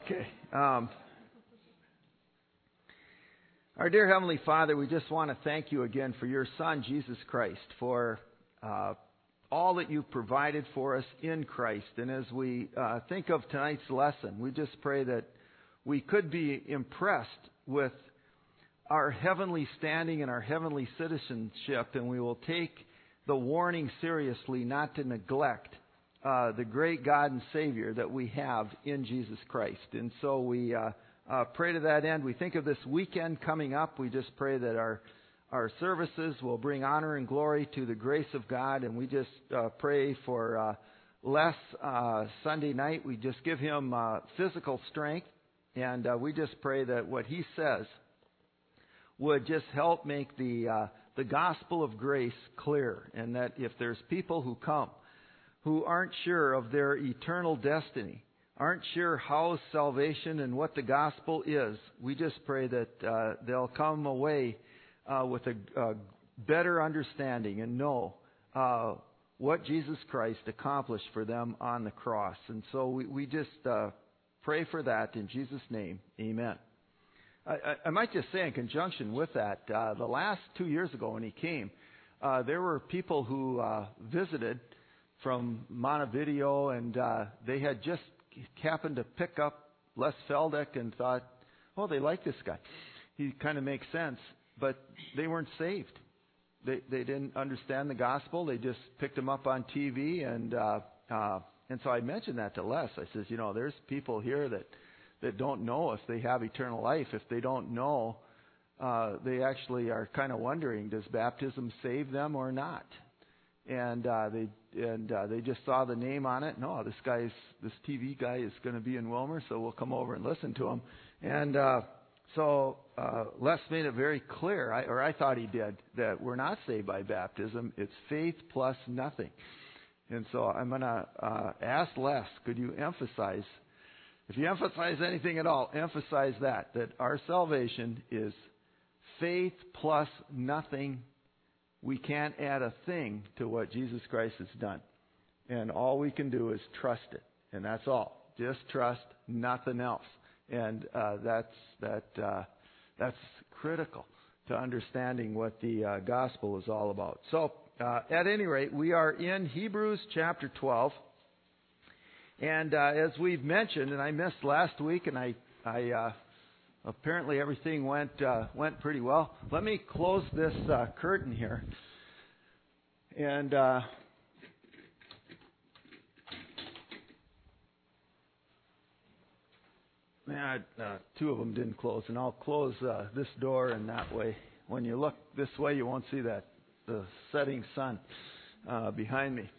Okay. Our dear Heavenly Father, we just want to thank you again for your Son, Jesus Christ, for all that you've provided for us in Christ. And as we think of tonight's lesson, we just pray that we could be impressed with our heavenly standing and our heavenly citizenship, and we will take the warning seriously not to neglect the great God and Savior that we have in Jesus Christ. And so we pray to that end. We think of this weekend coming up. We just pray that our services will bring honor and glory to the grace of God. And we just pray for Les Sunday night. We just give him physical strength. And we just pray that what he says would just help make the gospel of grace clear. And that if there's people who come who aren't sure of their eternal destiny, aren't sure how salvation and what the gospel is, we just pray that they'll come away with a better understanding and know what Jesus Christ accomplished for them on the cross. And so we just pray for that in Jesus' name. Amen. I might just say in conjunction with that, the last 2 years ago when he came, there were people who visited from Montevideo, and they had just happened to pick up Les Feldick and thought, oh, they like this guy. He kind of makes sense, but they weren't saved. They didn't understand the gospel. They just picked him up on TV, and so I mentioned that to Les. I says, there's people here that don't know if they have eternal life. If they don't know, they actually are kind of wondering, does baptism save them or not? And they just saw the name on it. No, this TV guy is going to be in Wilmer, so we'll come over and listen to him. And so Les made it very clear, or I thought he did, that we're not saved by baptism. It's faith plus nothing. And so I'm going to ask Les, could you emphasize, if you emphasize anything at all, emphasize that our salvation is faith plus nothing. We can't add a thing to what Jesus Christ has done. And all we can do is trust it. And that's all. Just trust, nothing else. And that's critical to understanding what the gospel is all about. So, at any rate, we are in Hebrews chapter 12. And as we've mentioned, and I missed last week, and I apparently everything went pretty well. Let me close this curtain here. And two of them didn't close. And I'll close this door, and that way, when you look this way, you won't see the setting sun behind me.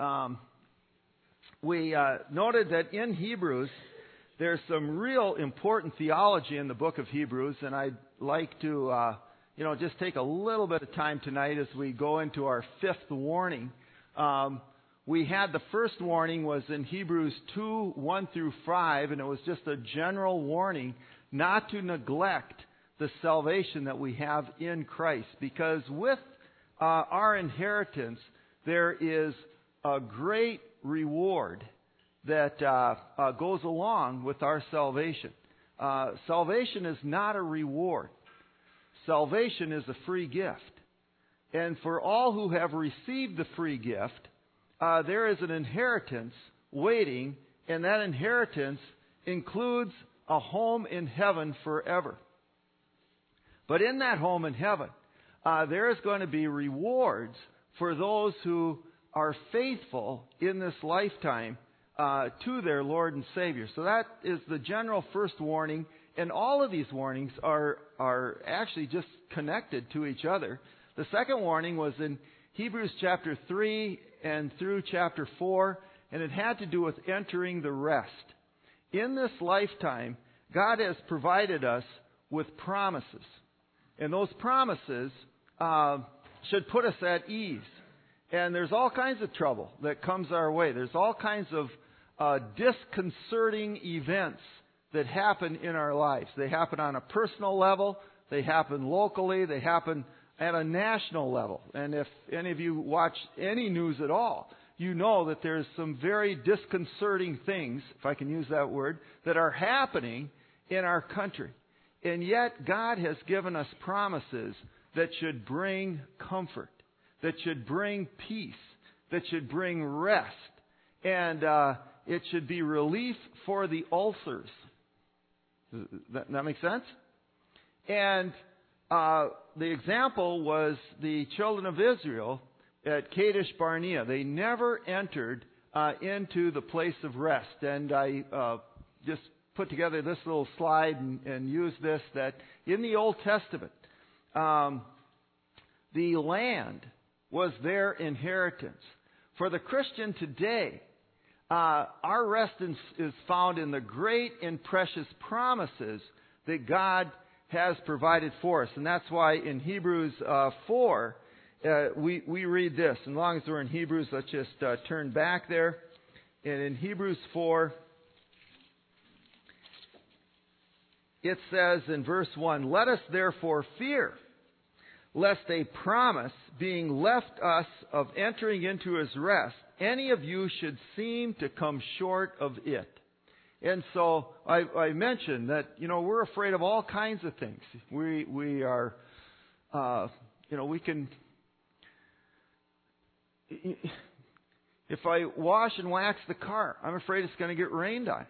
We noted that in Hebrews, there's some real important theology in the book of Hebrews, and I'd like to, just take a little bit of time tonight as we go into our fifth warning. We had the first warning was in Hebrews 2, 1 through 5, and it was just a general warning not to neglect the salvation that we have in Christ, because with our inheritance, there is a great reward that goes along with our salvation. Salvation is not a reward. Salvation is a free gift. And for all who have received the free gift, there is an inheritance waiting, and that inheritance includes a home in heaven forever. But in that home in heaven, there is going to be rewards for those who are faithful in this lifetime to their Lord and Savior. So that is the general first warning, and all of these warnings are actually just connected to each other. The second warning was in Hebrews chapter 3 and through chapter 4, and it had to do with entering the rest. In this lifetime, God has provided us with promises, and those promises should put us at ease. And there's all kinds of trouble that comes our way. There's all kinds of disconcerting events that happen in our lives. They happen on a personal level. They happen locally. They happen at a national level. And if any of you watch any news at all, you know that there's some very disconcerting things, if I can use that word, that are happening in our country. And yet God has given us promises that should bring comfort, that should bring peace, that should bring rest, and it should be relief for the ulcers. Does that make sense? And the example was the children of Israel at Kadesh Barnea. They never entered into the place of rest. And I just put together this little slide and used this, that in the Old Testament, the land was their inheritance. For the Christian today, our rest is found in the great and precious promises that God has provided for us. And that's why in Hebrews 4, we read this. And as long as we're in Hebrews, let's just turn back there. And in Hebrews 4, it says in verse 1, "Let us therefore fear, lest a promise being left us of entering into His rest, any of you should seem to come short of it." And so I mentioned that, we're afraid of all kinds of things. We are, we can, if I wash and wax the car, I'm afraid it's going to get rained on.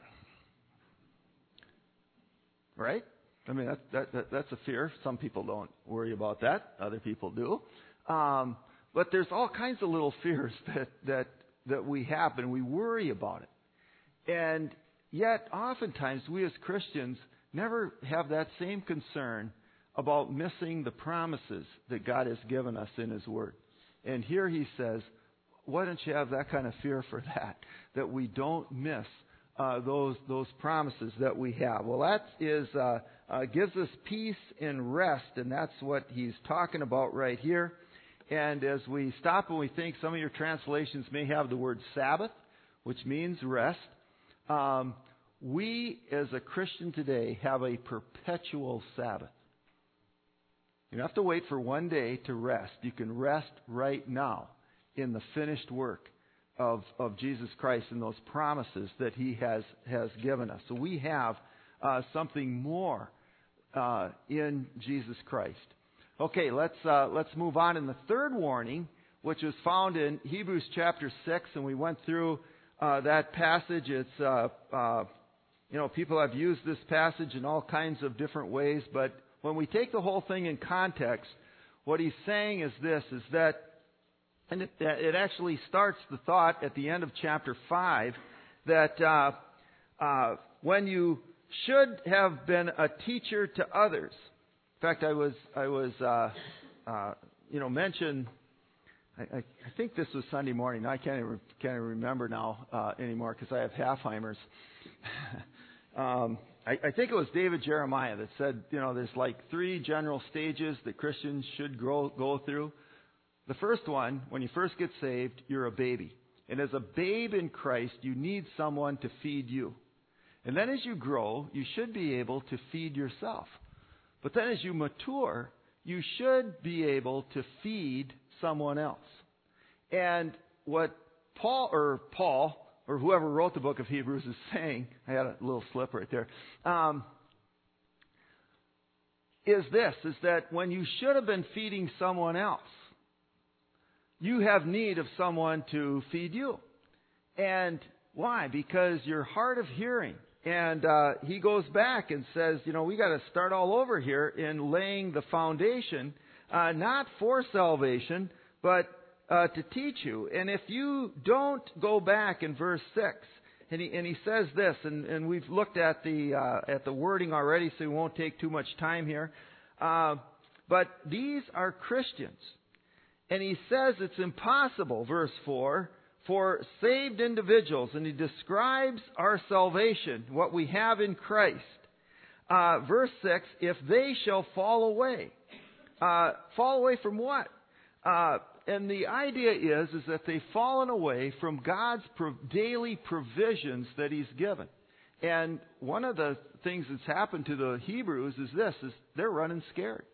Right? I mean, that's a fear. Some people don't worry about that. Other people do. But there's all kinds of little fears that we have, and we worry about it. And yet, oftentimes, we as Christians never have that same concern about missing the promises that God has given us in His Word. And here He says, why don't you have that kind of fear for that we don't miss those promises that we have. Well, that is gives us peace and rest, and that's what he's talking about right here. And as we stop and we think, some of your translations may have the word Sabbath, which means rest. We, as a Christian today, have a perpetual Sabbath. You don't have to wait for one day to rest. You can rest right now in the finished work of Jesus Christ and those promises that He has given us. So we have something more in Jesus Christ. Okay, let's move on. In the third warning, which is found in Hebrews chapter 6, and we went through that passage. It's people have used this passage in all kinds of different ways, but when we take the whole thing in context, what he's saying is this: is that, and it actually starts the thought at the end of chapter 5, that when you should have been a teacher to others. In fact, I was mentioned. I think this was Sunday morning. I can't even remember now anymore because I have Halfheimers. I think it was David Jeremiah that said, there's like 3 general stages that Christians should go through. The first one, when you first get saved, you're a baby. And as a babe in Christ, you need someone to feed you. And then as you grow, you should be able to feed yourself. But then as you mature, you should be able to feed someone else. And what Paul or whoever wrote the book of Hebrews is saying, I had a little slip right there, is that when you should have been feeding someone else, you have need of someone to feed you. And why? Because you're hard of hearing. And he goes back and says, we got to start all over here in laying the foundation, not for salvation, but to teach you. And if you don't go back in verse 6, and he says this, and we've looked at the wording already, so we won't take too much time here. But these are Christians. And he says it's impossible, verse 4, for saved individuals, and he describes our salvation, what we have in Christ. Verse 6, if they shall fall away. Fall away from what? And the idea is that they've fallen away from God's daily provisions that He's given. And one of the things that's happened to the Hebrews is they're running scared.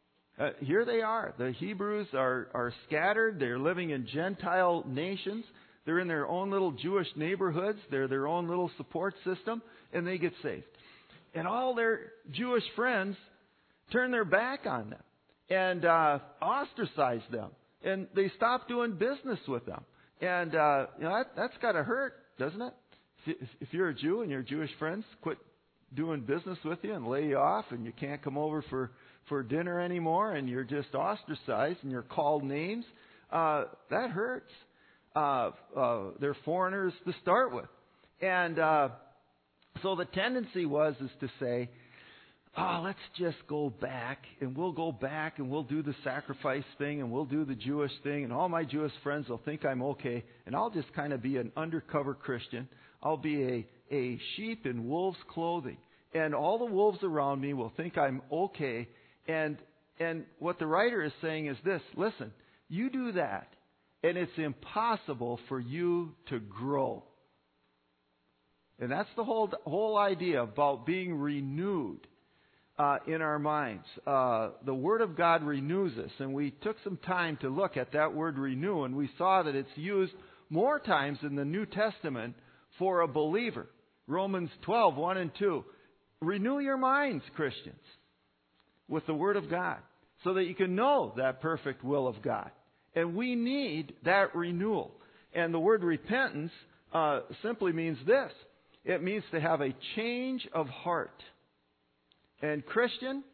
Here they are. The Hebrews are scattered. They're living in Gentile nations. They're in their own little Jewish neighborhoods. They're their own little support system, and they get saved. And all their Jewish friends turn their back on them and ostracize them. And they stop doing business with them. And that's got to hurt, doesn't it? If you're a Jew and your Jewish friends quit doing business with you and lay you off, and you can't come over for dinner anymore, and you're just ostracized and you're called names, that hurts. They're foreigners to start with. And so the tendency is to say, let's just go back, and we'll go back, and we'll do the sacrifice thing, and we'll do the Jewish thing, and all my Jewish friends will think I'm okay, and I'll just kind of be an undercover Christian. I'll be a sheep in wolves' clothing, and all the wolves around me will think I'm okay. And what the writer is saying is this: listen, you do that, and it's impossible for you to grow. And that's the whole idea about being renewed in our minds. The Word of God renews us, and we took some time to look at that word renew, and we saw that it's used more times in the New Testament for a believer. Romans 12, 1 and 2. Renew your minds, Christians, with the Word of God, so that you can know that perfect will of God. And we need that renewal. And the word repentance simply means this. It means to have a change of heart. And Christian,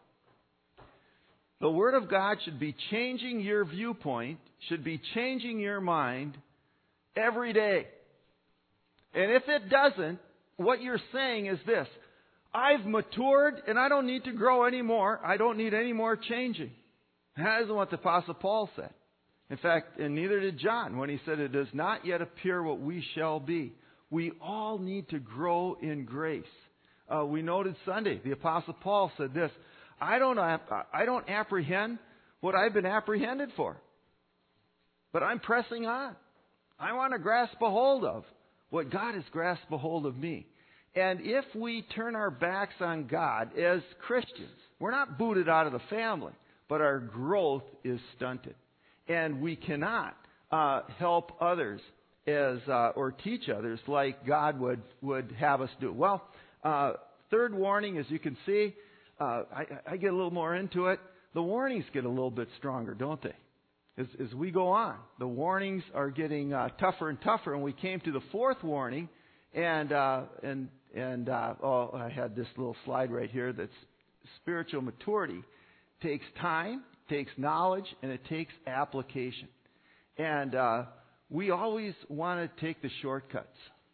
the Word of God should be changing your viewpoint, should be changing your mind every day. And if it doesn't, what you're saying is this: I've matured and I don't need to grow anymore. I don't need any more changing. That isn't what the Apostle Paul said. In fact, and neither did John when he said, it does not yet appear what we shall be. We all need to grow in grace. We noted Sunday, the Apostle Paul said this: I don't apprehend what I've been apprehended for, but I'm pressing on. I want to grasp a hold of what God has grasped a hold of me. And if we turn our backs on God as Christians, we're not booted out of the family, but our growth is stunted. And we cannot help others or teach others like God would have us do. Well, third warning, as you can see, I get a little more into it. The warnings get a little bit stronger, don't they? As we go on, the warnings are getting tougher and tougher. And we came to the fourth warning, and I had this little slide right here that's spiritual maturity takes time, takes knowledge, and it takes application. And we always want to take the shortcuts.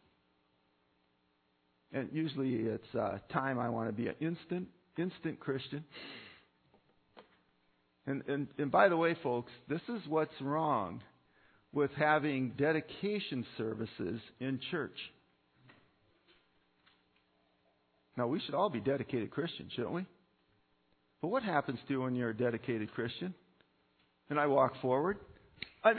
And usually it's time. I want to be an instant Christian. And by the way, folks, this is what's wrong with having dedication services in church. Now, we should all be dedicated Christians, shouldn't we? But what happens to you when you're a dedicated Christian? And I walk forward. I'm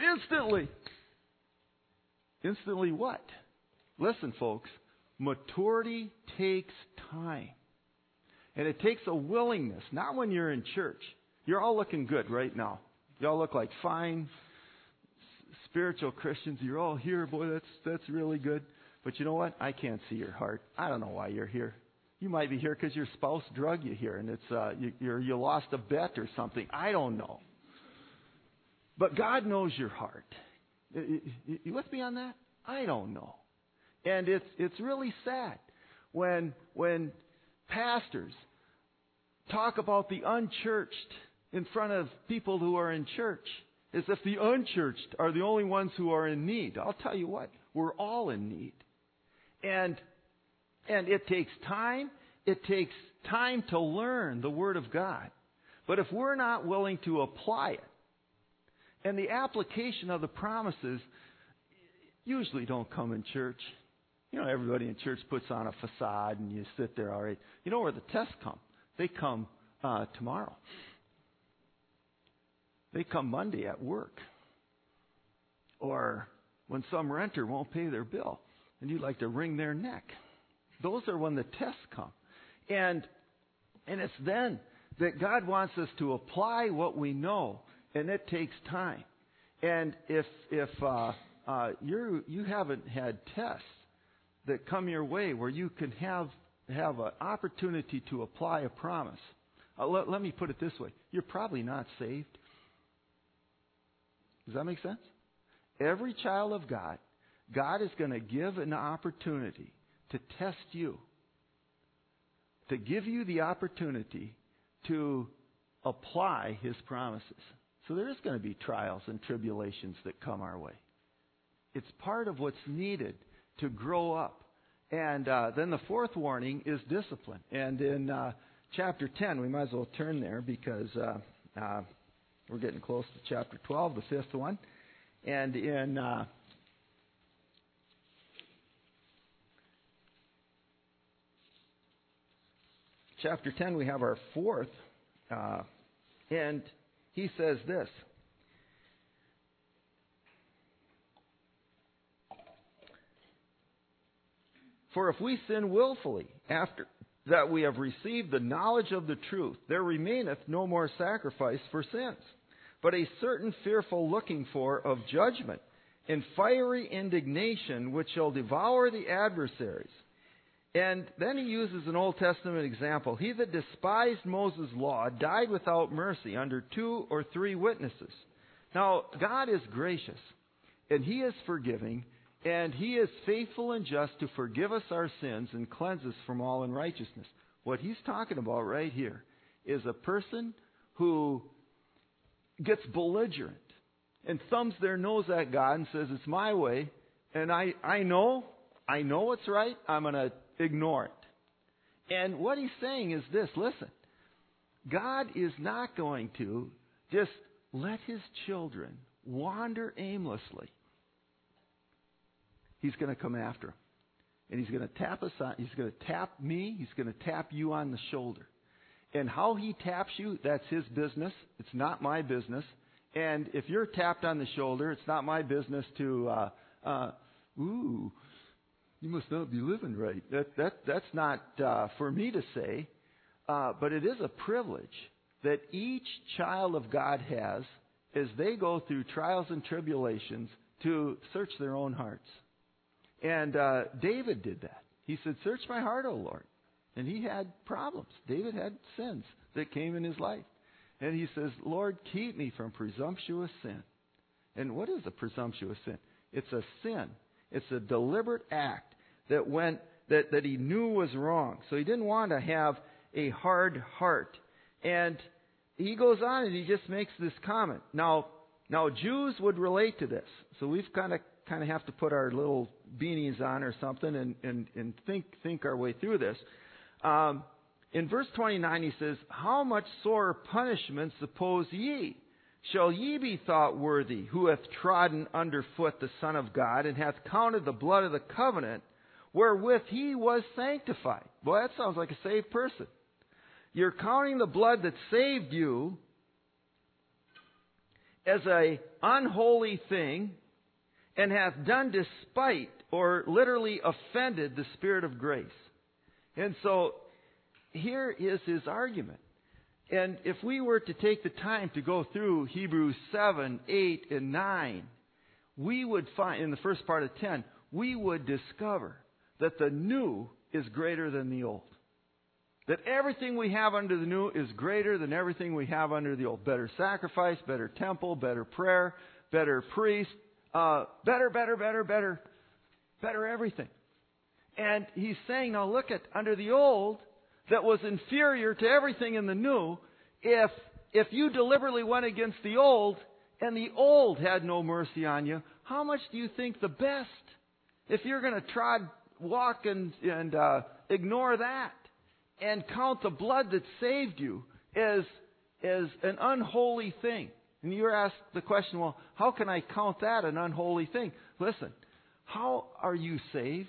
instantly what? Listen, folks, maturity takes time. And it takes a willingness, not when you're in church. You're all looking good right now. You all look like fine, spiritual Christians. You're all here. Boy, that's really good. But you know what? I can't see your heart. I don't know why you're here. You might be here because your spouse drug you here, and it's you lost a bet or something. I don't know. But God knows your heart. You with me on that? I don't know. And it's really sad when pastors talk about the unchurched in front of people who are in church, as if the unchurched are the only ones who are in need. I'll tell you what, we're all in need. And it takes time. It takes time to learn the Word of God. But if we're not willing to apply it, and the application of the promises usually don't come in church. You know, everybody in church puts on a facade and you sit there, all right. You know where the tests come? They come tomorrow. They come Monday at work. Or when some renter won't pay their bill and you'd like to wring their neck. Those are when the tests come. And it's then that God wants us to apply what we know, and it takes time. And if you haven't had tests that come your way where you can have an opportunity to apply a promise. Let me put it this way. You're probably not saved. Does that make sense? Every child of God, God is going to give an opportunity to test you, to give you the opportunity to apply His promises. So there is going to be trials and tribulations that come our way. It's part of what's needed to grow up. And then the fourth warning is discipline. And in chapter 10, we might as well turn there because we're getting close to chapter 12, the fifth one. And in chapter 10, we have our fourth. And he says this. For if we sin willfully after that we have received the knowledge of the truth, there remaineth no more sacrifice for sins, but a certain fearful looking for of judgment and fiery indignation which shall devour the adversaries. And then he uses an Old Testament example. He that despised Moses' law died without mercy under 2 or 3 witnesses. Now, God is gracious, and He is forgiving, and He is faithful and just to forgive us our sins and cleanse us from all unrighteousness. What he's talking about right here is a person who gets belligerent and thumbs their nose at God and says, it's my way, and I know what's right, I'm going to ignore it. And what he's saying is this, listen, God is not going to just let His children wander aimlessly. He's going to come after them. And He's going to tap us on, He's going to tap me, He's going to tap you on the shoulder. And how He taps you, that's His business. It's not my business. And if you're tapped on the shoulder, it's not my business to, you must not be living right. That's not for me to say. But it is a privilege that each child of God has as they go through trials and tribulations to search their own hearts. And David did that. He said, search my heart, O Lord. And he had problems. David had sins that came in his life. And he says, Lord, keep me from presumptuous sin. And what is a presumptuous sin? It's a sin. It's a deliberate act that he knew was wrong. So he didn't want to have a hard heart. And he goes on and he just makes this comment. Now Jews would relate to this. So we've kind of have to put our little beanies on or something and think our way through this. In verse 29 he says, how much sorer punishment suppose ye? Shall ye be thought worthy, who hath trodden under foot the Son of God, and hath counted the blood of the covenant, wherewith He was sanctified? Boy, that sounds like a saved person. You're counting the blood that saved you as an unholy thing, and hath done despite, or literally offended, the Spirit of grace. And so, here is his argument. And if we were to take the time to go through Hebrews 7, 8, and 9, we would find, in the first part of 10, we would discover that the new is greater than the old. That everything we have under the new is greater than everything we have under the old. Better sacrifice, better temple, better prayer, better priest, better everything. And he's saying, now look at, under the old, that was inferior to everything in the new, if you deliberately went against the old, and the old had no mercy on you, how much do you think the best? If you're going to walk and ignore that, and count the blood that saved you as an unholy thing. And you're asked the question, well, how can I count that an unholy thing? Listen, how are you saved?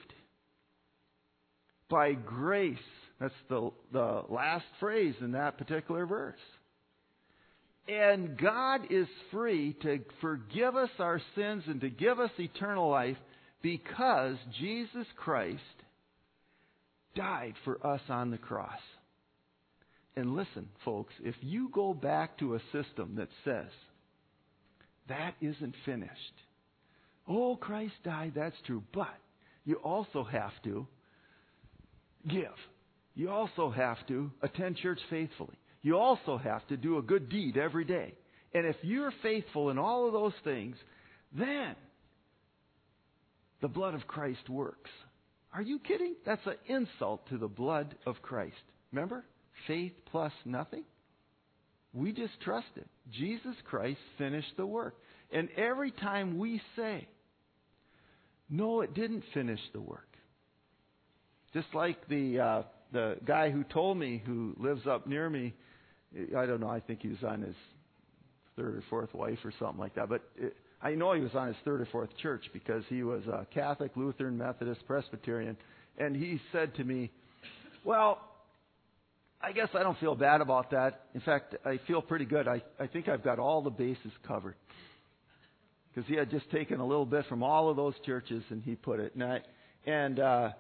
By grace. That's the last phrase in that particular verse. And God is free to forgive us our sins and to give us eternal life because Jesus Christ died for us on the cross. And listen, folks, if you go back to a system that says, that isn't finished, Oh, Christ died, that's true. But you also have to give. You also have to attend church faithfully. You also have to do a good deed every day. And if you're faithful in all of those things, then the blood of Christ works. Are you kidding? That's an insult to the blood of Christ. Remember? Faith plus nothing. We just trusted. Jesus Christ finished the work. And every time we say, no, it didn't finish the work. Just like the guy who told me, who lives up near me, I don't know, I think he was on his third or fourth wife or something like that. But I know he was on his third or fourth church because he was a Catholic, Lutheran, Methodist, Presbyterian. And he said to me, well, I guess I don't feel bad about that. In fact, I feel pretty good. I think I've got all the bases covered. Because he had just taken a little bit from all of those churches and he put it. And wow.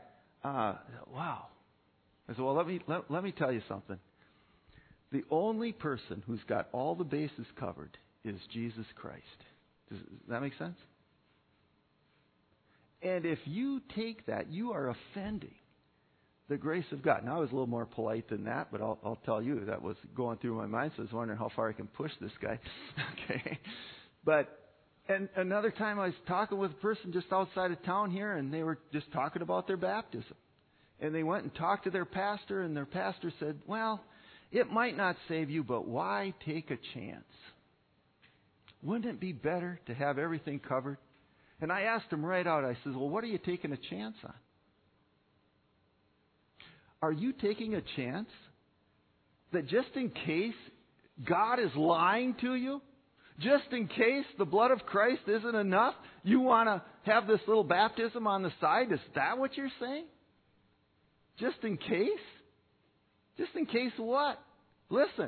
I said, well, let me tell you something. The only person who's got all the bases covered is Jesus Christ. Does that make sense? And if you take that, you are offending the grace of God. Now, I was a little more polite than that, but I'll tell you, that was going through my mind, so I was wondering how far I can push this guy. Okay. And another time I was talking with a person just outside of town here, and they were just talking about their baptism. And they went and talked to their pastor, and their pastor said, well, it might not save you, but why take a chance? Wouldn't it be better to have everything covered? And I asked him right out, I said, well, what are you taking a chance on? Are you taking a chance that just in case God is lying to you, just in case the blood of Christ isn't enough, you want to have this little baptism on the side? Is that what you're saying? Just in case? Just in case what? Listen.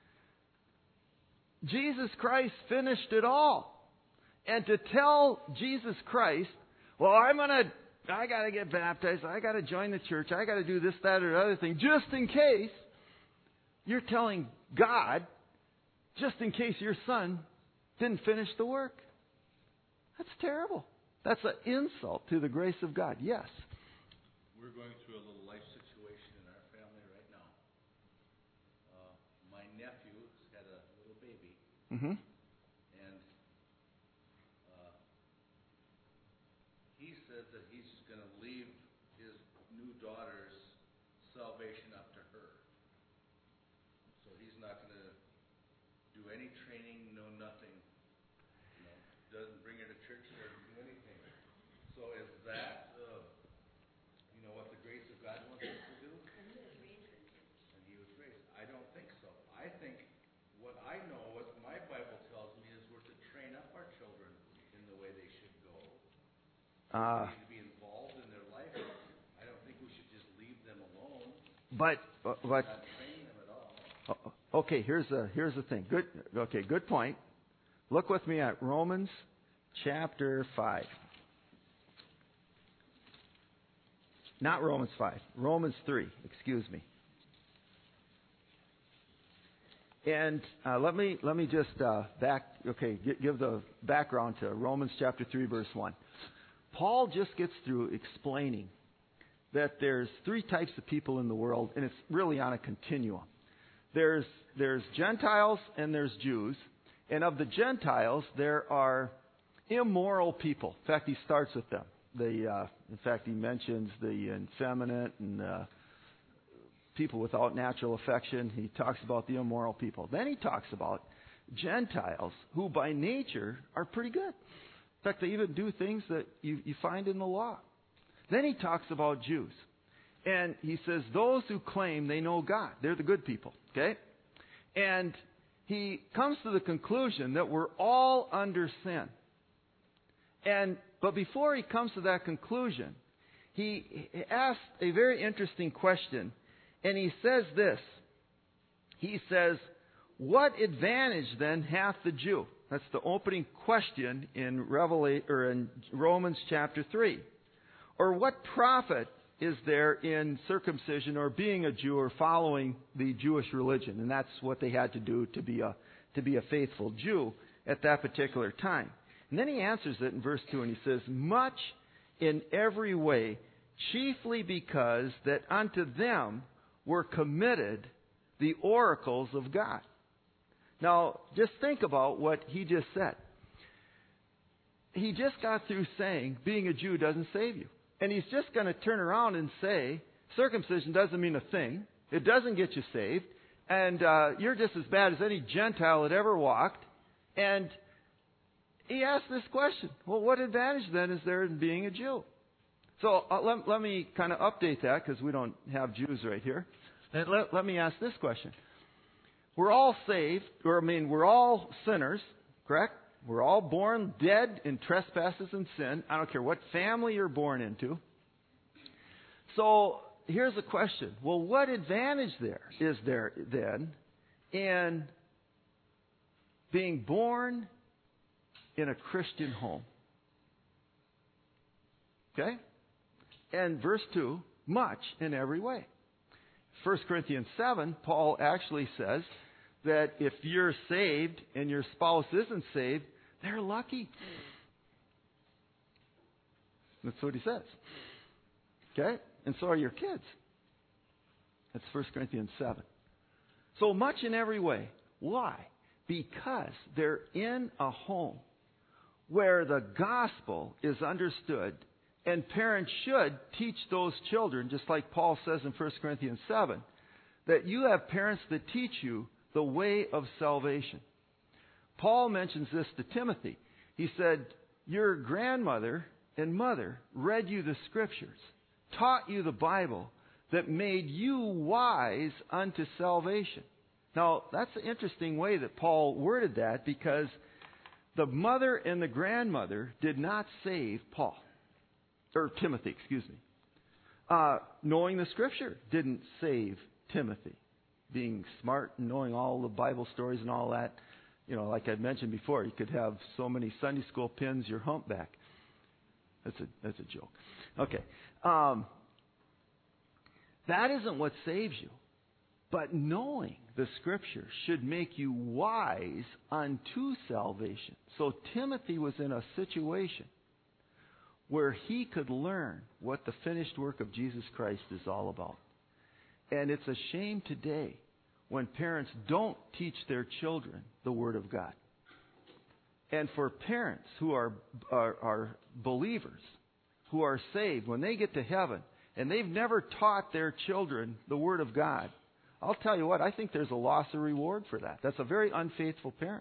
Jesus Christ finished it all. And to tell Jesus Christ, well, I got to get baptized, I got to join the church, I got to do this, that, or the other thing, just in case, you're telling God, just in case your son didn't finish the work. That's terrible. That's an insult to the grace of God. Yes. We're going through a little life situation in our family right now. My nephew has had a little baby. Mm-hmm. And he said that he's going to leave his new daughter's salvation up to her. So he's not going to do any training, no nothing. Doesn't bring her to church, doesn't do anything. So is that what the grace of God wants us to do? And he was raised. I don't think so. I think what I know, what my Bible tells me, is we're to train up our children in the way they should go. We need to be involved in their life. I don't think we should just leave them alone. But not train them at all. Okay, here's the thing. Good point. Look with me at Romans chapter 5. Not Romans 5. Romans 3. Excuse me. And let me just give the background to Romans chapter 3, verse 1. Paul just gets through explaining that there's three types of people in the world, and it's really on a continuum. There's Gentiles and there's Jews. And of the Gentiles, there are immoral people. In fact, he starts with them. In fact, he mentions the effeminate and people without natural affection. He talks about the immoral people. Then he talks about Gentiles who by nature are pretty good. In fact, they even do things that you find in the law. Then he talks about Jews. And he says those who claim they know God, they're the good people. Okay? And he comes to the conclusion that we're all under sin. But before he comes to that conclusion, he asks a very interesting question. And he says this. He says, what advantage then hath the Jew? That's the opening question in Romans chapter 3. Or what profit is there in circumcision or being a Jew or following the Jewish religion? And that's what they had to do to be a faithful Jew at that particular time. And then he answers it in verse 2, and he says, much in every way, chiefly because that unto them were committed the oracles of God. Now, just think about what he just said. He just got through saying being a Jew doesn't save you. And he's just going to turn around and say circumcision doesn't mean a thing. It doesn't get you saved. And you're just as bad as any Gentile that ever walked. And he asked this question. Well, what advantage then is there in being a Jew? So let me kind of update that because we don't have Jews right here. And let me ask this question. We're all saved, we're all sinners, correct? We're all born dead in trespasses and sin. I don't care what family you're born into. So here's a question. Well, what advantage is there then in being born in a Christian home? Okay? And verse 2, much in every way. 1 Corinthians 7, Paul actually says that if you're saved and your spouse isn't saved, they're lucky. That's what he says. Okay? And so are your kids. That's 1 Corinthians 7. So much in every way. Why? Because they're in a home where the gospel is understood, and parents should teach those children, just like Paul says in 1 Corinthians 7, that you have parents that teach you the way of salvation. Paul mentions this to Timothy. He said, your grandmother and mother read you the Scriptures, taught you the Bible, that made you wise unto salvation. Now, that's an interesting way that Paul worded that, because the mother and the grandmother did not save Paul. Or Timothy, excuse me. Knowing the Scripture didn't save Timothy. Being smart and knowing all the Bible stories and all that. You know, like I mentioned before, you could have so many Sunday school pins, you're humpback. That's a joke. Okay. That isn't what saves you. But knowing the Scripture should make you wise unto salvation. So Timothy was in a situation where he could learn what the finished work of Jesus Christ is all about. And it's a shame today when parents don't teach their children the Word of God. And for parents who are believers, who are saved, when they get to heaven and they've never taught their children the Word of God, I'll tell you what, I think there's a loss of reward for that. That's a very unfaithful parent,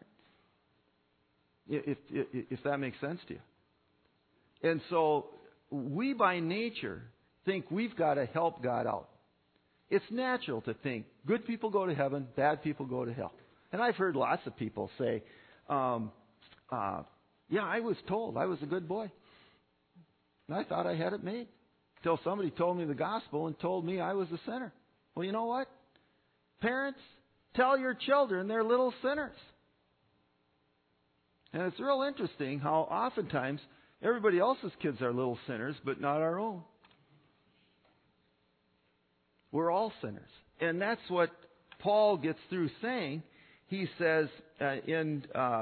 if that makes sense to you. And so we by nature think we've got to help God out. It's natural to think good people go to heaven, bad people go to hell. And I've heard lots of people say, yeah, I was told I was a good boy. And I thought I had it made. Until somebody told me the gospel and told me I was a sinner. Well, you know what? Parents, tell your children they're little sinners. And it's real interesting how oftentimes everybody else's kids are little sinners, but not our own. We're all sinners. And that's what Paul gets through saying. He says in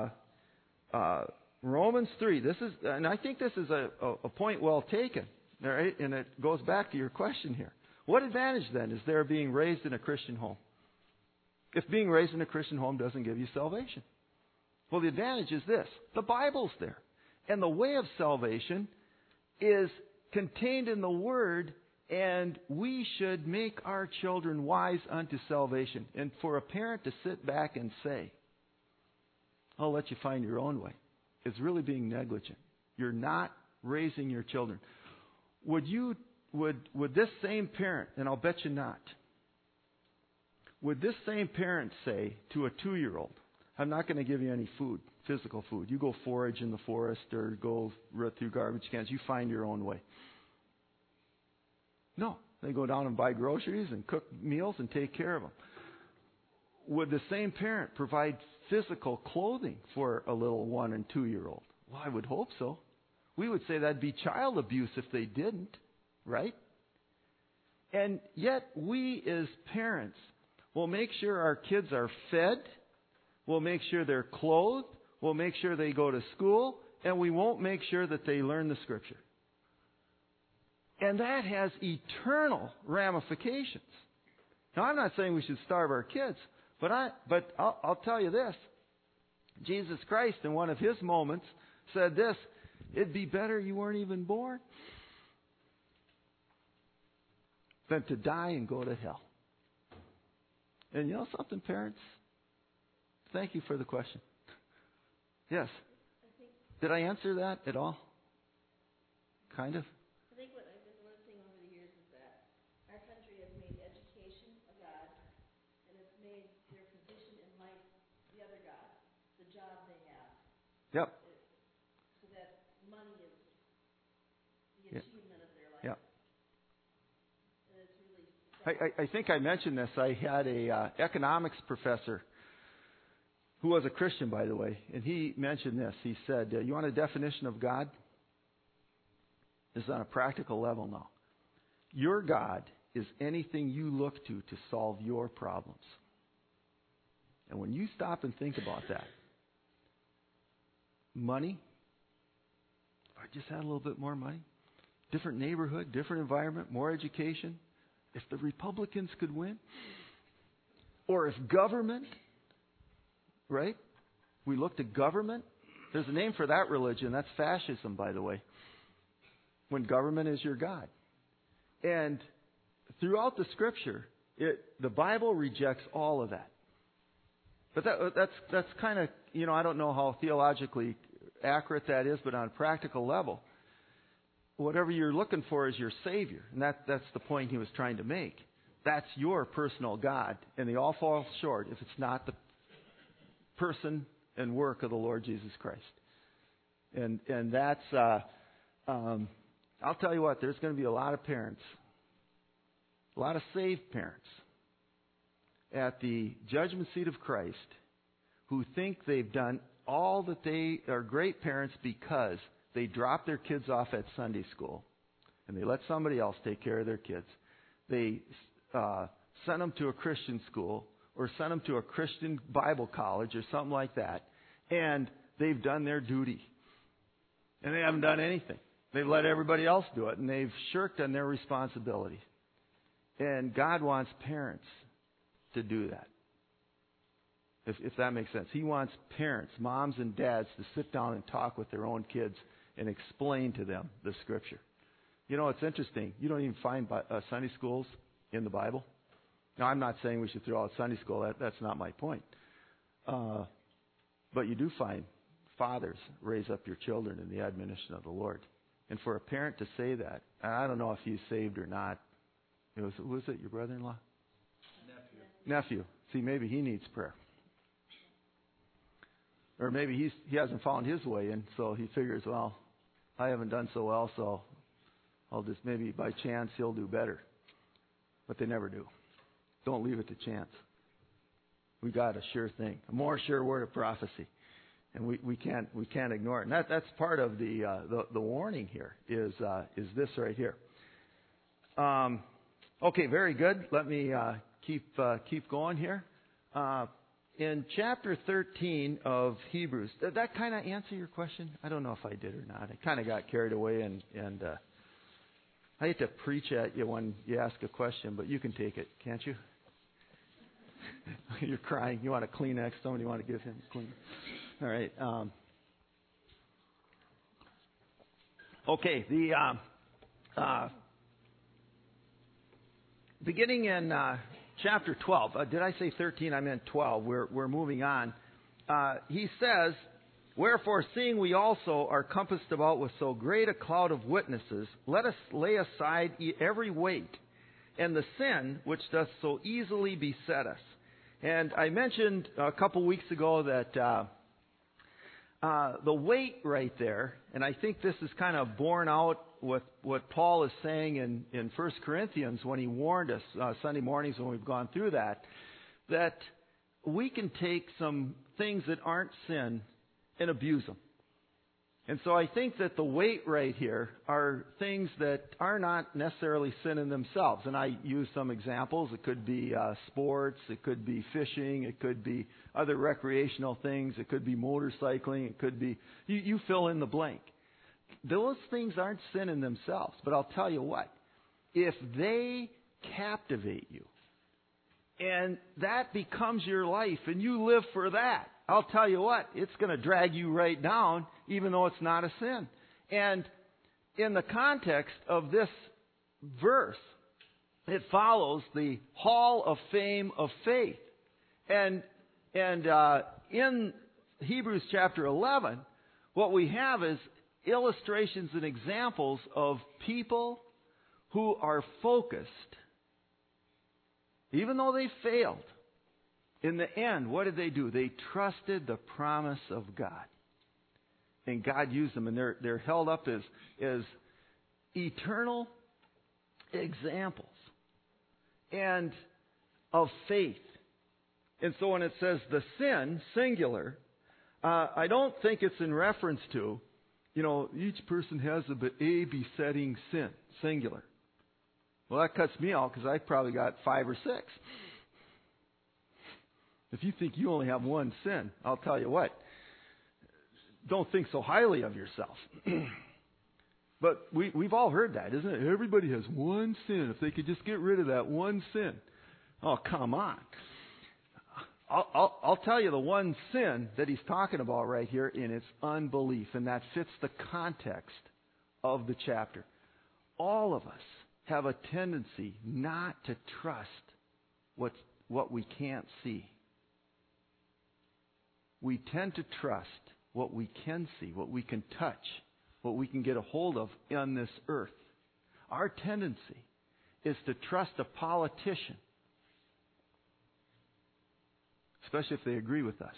Romans 3, and I think this is a point well taken, all right? And it goes back to your question here. What advantage then is there being raised in a Christian home? If being raised in a Christian home doesn't give you salvation. Well, the advantage is this. The Bible's there. And the way of salvation is contained in the Word, and we should make our children wise unto salvation. And for a parent to sit back and say, I'll let you find your own way, is really being negligent. You're not raising your children. Would this same parent, and I'll bet you not, would this same parent say to a 2-year-old, I'm not going to give you any food, physical food. You go forage in the forest or go root through garbage cans. You find your own way. No. They go down and buy groceries and cook meals and take care of them. Would the same parent provide physical clothing for a little 1 and 2-year-old? Well, I would hope so. We would say that'd be child abuse if they didn't, right? And yet we as parents will make sure our kids are fed. We'll make sure they're clothed. We'll make sure they go to school. and we won't make sure that they learn the Scripture. And that has eternal ramifications. Now, I'm not saying we should starve our kids, but I'll tell you this. Jesus Christ, in one of His moments, said this: it'd be better you weren't even born than to die and go to hell. And you know something, parents? Thank you for the question. Yes. Did I answer that at all? Kind of? I think what I've been noticing over the years is that our country has made education a god, and it's made their position in life the other god, the job they have. Yep. So that money is the achievement of their life. Yep. And it's really sad. I think I mentioned this. I had a economics professor who was a Christian, by the way, and he mentioned this. He said, you want a definition of God? This is on a practical level now. Your God is anything you look to solve your problems. And when you stop and think about that, money, if I just had a little bit more money, different neighborhood, different environment, more education, if the Republicans could win, or if government, right? We look to government. There's a name for that religion. That's fascism, by the way. When government is your God. And throughout the Scripture, the Bible rejects all of that. But that's kind of, I don't know how theologically accurate that is, but on a practical level, whatever you're looking for is your Savior. And that's the point he was trying to make. That's your personal God. And they all fall short if it's not the person and work of the Lord Jesus Christ. And that's, I'll tell you what, there's going to be a lot of parents, a lot of saved parents at the judgment seat of Christ who think they've done all that they are great parents because they drop their kids off at Sunday school and they let somebody else take care of their kids. They send them to a Christian school or send them to a Christian Bible college or something like that, and they've done their duty. And they haven't done anything. They've let everybody else do it, and they've shirked on their responsibility. And God wants parents to do that, if that makes sense. He wants parents, moms and dads, to sit down and talk with their own kids and explain to them the Scripture. It's interesting. You don't even find Sunday schools in the Bible. Now, I'm not saying we should throw out Sunday school. That's not my point. But you do find fathers raise up your children in the admonition of the Lord. And for a parent to say that, I don't know if he's saved or not. Was it your brother-in-law? Nephew. See, maybe he needs prayer. Or maybe he hasn't found his way, and so he figures, well, I haven't done so well, so I'll just maybe by chance he'll do better. But they never do. Don't leave it to chance. We got a sure thing, a more sure word of prophecy, and we can't ignore it. And that's part of the warning here is this right here. Okay, very good. Let me keep going here. In chapter 13 of Hebrews, did that kind of answer your question? I don't know if I did or not. I kind of got carried away, and I hate to preach at you when you ask a question, but you can take it, can't you? You're crying. You want a Kleenex? Somebody want to give him a Kleenex? All right. Okay. Beginning in chapter 12. Did I say 13? I meant 12. We're moving on. He says, "Wherefore, seeing we also are compassed about with so great a cloud of witnesses, let us lay aside every weight and the sin which doth so easily beset us." And I mentioned a couple weeks ago that the weight right there, and I think this is kind of borne out with what Paul is saying in 1 Corinthians when he warned us Sunday mornings when we've gone through that we can take some things that aren't sin and abuse them. And so I think that the weight right here are things that are not necessarily sin in themselves. And I use some examples. It could be sports. It could be fishing. It could be other recreational things. It could be motorcycling. It could be, you fill in the blank. Those things aren't sin in themselves. But I'll tell you what, if they captivate you and that becomes your life and you live for that, I'll tell you what, it's going to drag you right down, even though it's not a sin. And in the context of this verse, it follows the Hall of Fame of faith. And in Hebrews chapter 11, what we have is illustrations and examples of people who are focused, even though they failed. In the end, what did they do? They trusted the promise of God. And God used them, and they're held up as eternal examples and of faith. And so when it says the sin, singular, I don't think it's in reference to, each person has a besetting sin, singular. Well, that cuts me out because I probably got 5 or 6. If you think you only have one sin, I'll tell you what, don't think so highly of yourself. But we've all heard that, isn't it? Everybody has one sin. If they could just get rid of that one sin. Oh, come on. I'll tell you the one sin that he's talking about right here, and it's unbelief, and that fits the context of the chapter. All of us have a tendency not to trust what we can't see. We tend to trust what we can see, what we can touch, what we can get a hold of on this earth. Our tendency is to trust a politician, especially if they agree with us.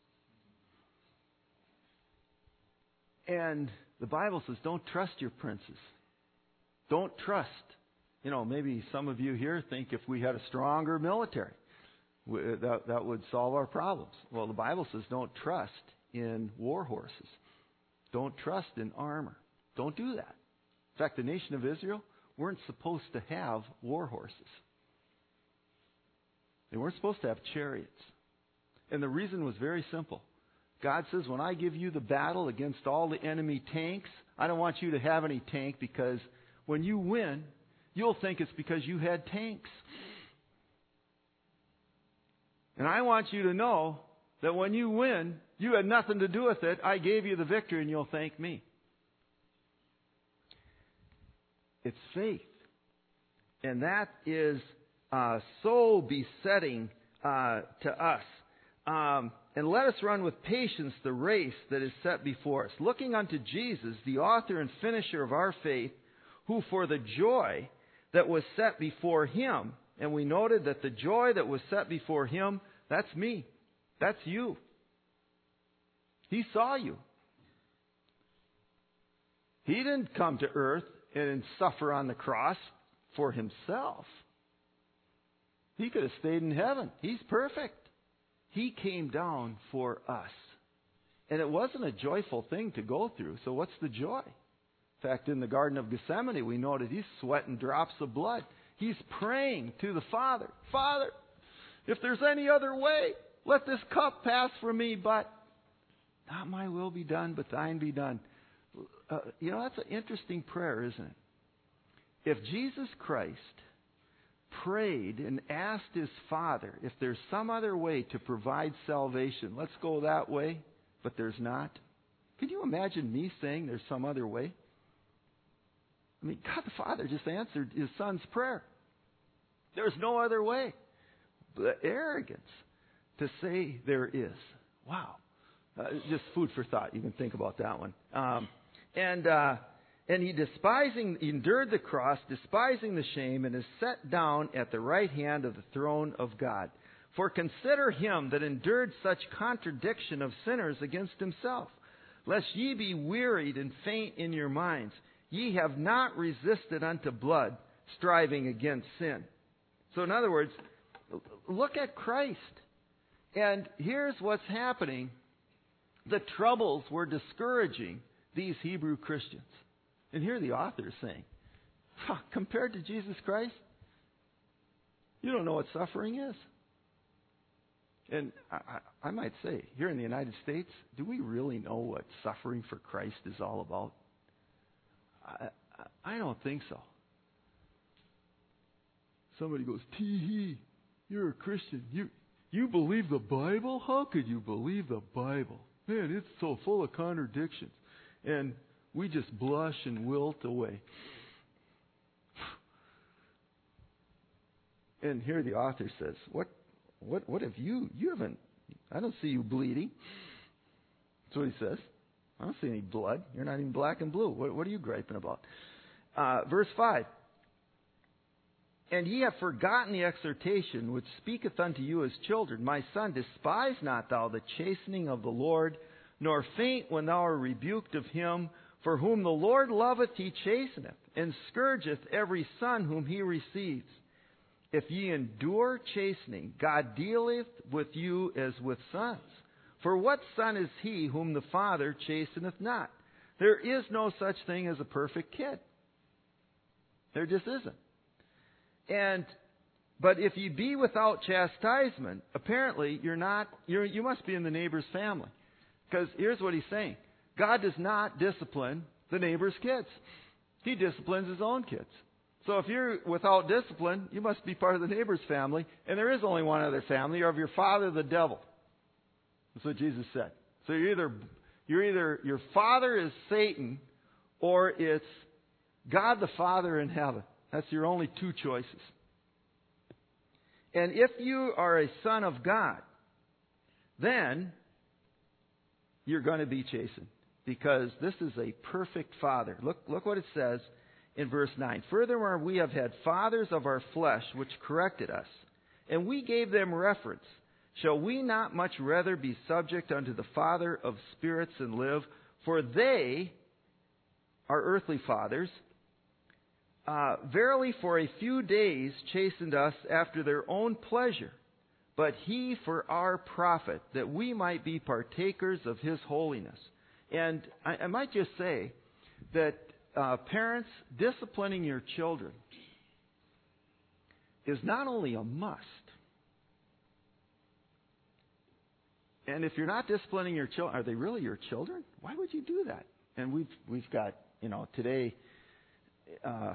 And the Bible says, don't trust your princes. Don't trust. Maybe some of you here think if we had a stronger military, that would solve our problems. Well, the Bible says don't trust in war horses. Don't trust in armor. Don't do that. In fact, the nation of Israel weren't supposed to have war horses. They weren't supposed to have chariots. And the reason was very simple. God says, when I give you the battle against all the enemy tanks, I don't want you to have any tank, because when you win, you'll think it's because you had tanks. And I want you to know that when you win, you had nothing to do with it. I gave you the victory, and you'll thank me. It's faith. And that is so besetting to us. And let us run with patience the race that is set before us, looking unto Jesus, the author and finisher of our faith, who for the joy that was set before him, and we noted that the joy that was set before him, that's me. That's you. He saw you. He didn't come to earth and suffer on the cross for himself. He could have stayed in heaven. He's perfect. He came down for us. And it wasn't a joyful thing to go through. So what's the joy? In fact, in the Garden of Gethsemane, we noted he's sweating drops of blood. He's praying to the Father. Father, if there's any other way, let this cup pass from me, but not my will be done, but thine be done. That's an interesting prayer, isn't it? If Jesus Christ prayed and asked his Father if there's some other way to provide salvation, let's go that way, but there's not. Can you imagine me saying there's some other way? I mean, God the Father just answered his Son's prayer. There's no other way. The arrogance to say there is. Wow. Just food for thought. You can think about that one. And he endured the cross, despising the shame, and is set down at the right hand of the throne of God. For consider him that endured such contradiction of sinners against himself, lest ye be wearied and faint in your minds. Ye have not resisted unto blood, striving against sin. So in other words, look at Christ. And here's what's happening. The troubles were discouraging these Hebrew Christians. And here the author is saying, compared to Jesus Christ, you don't know what suffering is. And I might say, here in the United States, do we really know what suffering for Christ is all about? I don't think so. Somebody goes, tee-hee, you're a Christian. You believe the Bible? How could you believe the Bible? Man, it's so full of contradictions. And we just blush and wilt away. And here the author says, what have you haven't, I don't see you bleeding. That's what he says. I don't see any blood. You're not even black and blue. What are you griping about? Verse 5. And ye have forgotten the exhortation which speaketh unto you as children. My son, despise not thou the chastening of the Lord, nor faint when thou art rebuked of him. For whom the Lord loveth, he chasteneth, and scourgeth every son whom he receives. If ye endure chastening, God dealeth with you as with sons. For what son is he whom the Father chasteneth not? There is no such thing as a perfect kid. There just isn't. But if ye be without chastisement, apparently you must be in the neighbor's family. Because here's what he's saying. God does not discipline the neighbor's kids. He disciplines his own kids. So if you're without discipline, you must be part of the neighbor's family. And there is only one other family. You're of your father, the devil. That's what Jesus said. So you're either your father is Satan, or it's God the Father in heaven. That's your only two choices. And if you are a son of God, then you're going to be chastened, because this is a perfect Father. Look what it says in verse 9. Furthermore, we have had fathers of our flesh which corrected us, and we gave them reference. Shall we not much rather be subject unto the Father of spirits and live? For they, our earthly fathers, verily for a few days chastened us after their own pleasure, but he for our profit, that we might be partakers of his holiness. And I might just say that parents, disciplining your children is not only a must. And if you're not disciplining your children, are they really your children? Why would you do that? And we've got, today, our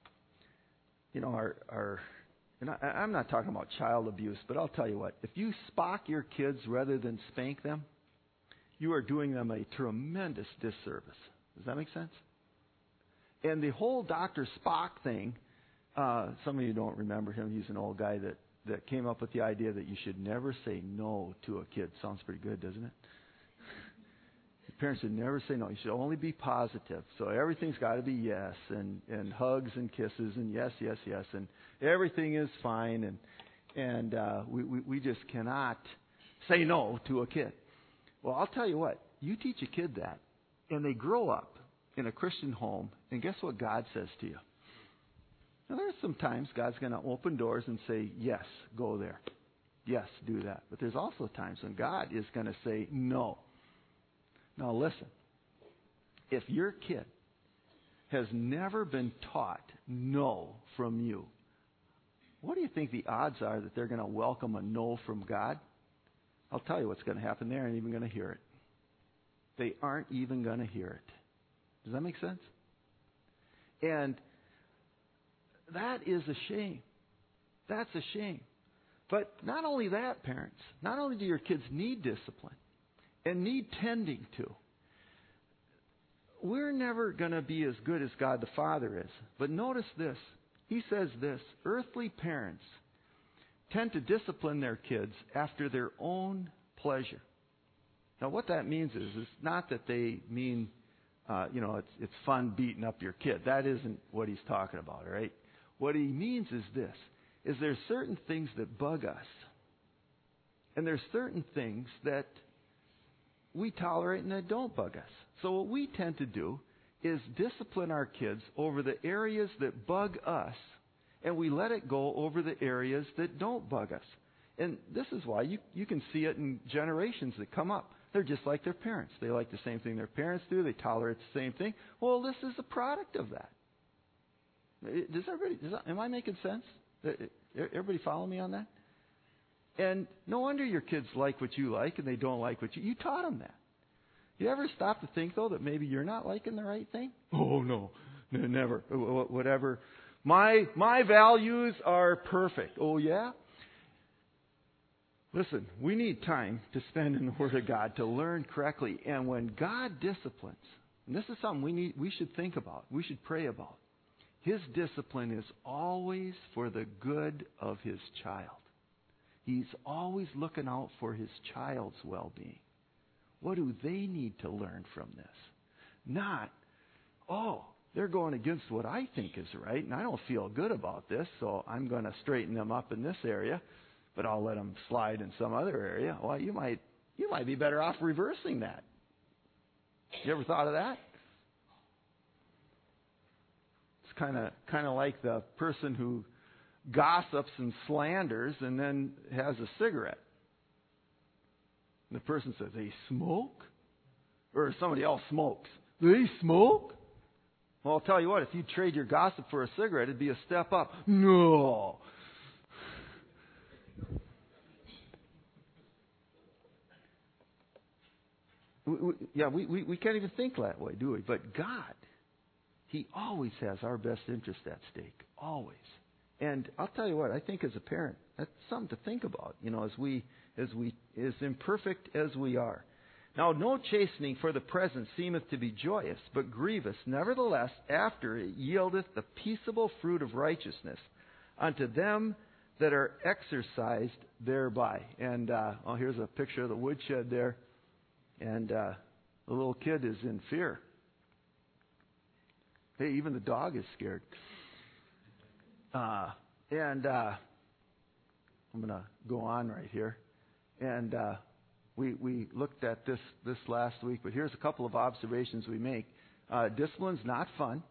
and I'm not talking about child abuse, but I'll tell you what, if you spock your kids rather than spank them, you are doing them a tremendous disservice. Does that make sense? And the whole Dr. Spock thing, some of you don't remember him. He's an old guy that came up with the idea that you should never say no to a kid. Sounds pretty good, doesn't it? Your parents should never say no. You should only be positive. So everything's got to be yes, and hugs and kisses and yes, yes, yes, and everything is fine, and we just cannot say no to a kid. Well, I'll tell you what. You teach a kid that, and they grow up in a Christian home, and guess what God says to you? Now, there's some times God's going to open doors and say, yes, go there. Yes, do that. But there's also times when God is going to say, no. Now, listen. If your kid has never been taught no from you, what do you think the odds are that they're going to welcome a no from God? I'll tell you what's going to happen. They aren't even going to hear it. They aren't even going to hear it. Does that make sense? And that is a shame. That's a shame. But not only that, parents, not only do your kids need discipline and need tending to, we're never going to be as good as God the Father is. But notice this. He says this, earthly parents tend to discipline their kids after their own pleasure. Now, what that means is it's not that they mean, it's fun beating up your kid. That isn't what he's talking about, all right? What he means is this, is there's certain things that bug us. And there's certain things that we tolerate and that don't bug us. So what we tend to do is discipline our kids over the areas that bug us, and we let it go over the areas that don't bug us. And this is why you can see it in generations that come up. They're just like their parents. They like the same thing their parents do. They tolerate the same thing. Well, this is a product of that. Am I making sense? Everybody follow me on that? And no wonder your kids like what you like and they don't like what you taught them that. You ever stop to think, though, that maybe you're not liking the right thing? Oh, no, never. Whatever. My values are perfect. Oh, yeah? Listen, we need time to spend in the Word of God to learn correctly. And when God disciplines, and this is something we should think about, we should pray about, His discipline is always for the good of His child. He's always looking out for His child's well-being. What do they need to learn from this? Not, they're going against what I think is right, and I don't feel good about this, so I'm going to straighten them up in this area, but I'll let them slide in some other area. Well, you might be better off reversing that. You ever thought of that? It's kind of like the person who gossips and slanders and then has a cigarette. And the person says, they smoke? Or somebody else smokes. They smoke? Well, I'll tell you what, if you trade your gossip for a cigarette, it'd be a step up. No. We can't even think that way, do we? But God, He always has our best interest at stake. Always. And I'll tell you what, I think as a parent, that's something to think about, as imperfect as we are. Now, no chastening for the present seemeth to be joyous, but grievous. Nevertheless, after it yieldeth the peaceable fruit of righteousness unto them that are exercised thereby. And here's a picture of the woodshed there. And the little kid is in fear. Hey, even the dog is scared. And I'm going to go on right here. And we looked at this last week, but here's a couple of observations we make. Discipline's not fun.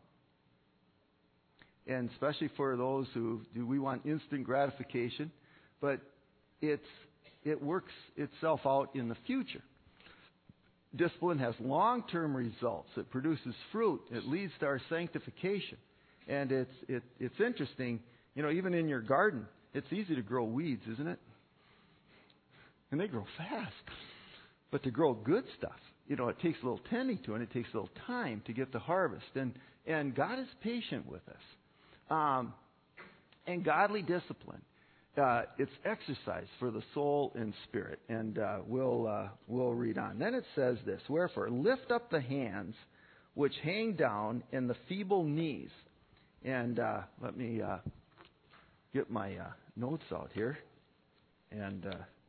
And especially for those we want instant gratification. But it works itself out in the future. Discipline has long-term results. It produces fruit. It leads to our sanctification. And it's interesting, even in your garden, it's easy to grow weeds, isn't it? And they grow fast. But to grow good stuff, it takes a little tending to it. It takes a little time to get the harvest. And God is patient with us. And godly discipline, it's exercise for the soul and spirit. And we'll read on. Then it says this, wherefore, lift up the hands which hang down and the feeble knees. And let me get my notes out here. And